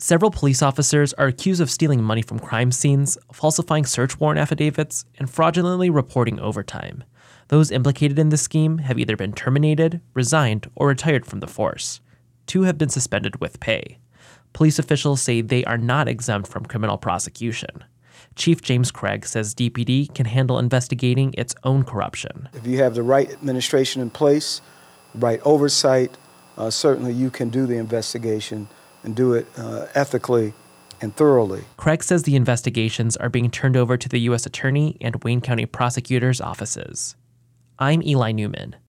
Several police officers are accused of stealing money from crime scenes, falsifying search warrant affidavits, and fraudulently reporting overtime. Those implicated in this scheme have either been terminated, resigned, or retired from the force. 2 have been suspended with pay. Police officials say they are not exempt from criminal prosecution. Chief James Craig says DPD can handle investigating its own corruption. If you have the right administration in place, right oversight, certainly you can do the investigation and do it ethically and thoroughly. Craig says the investigations are being turned over to the U.S. Attorney and Wayne County prosecutors' offices. I'm Eli Newman.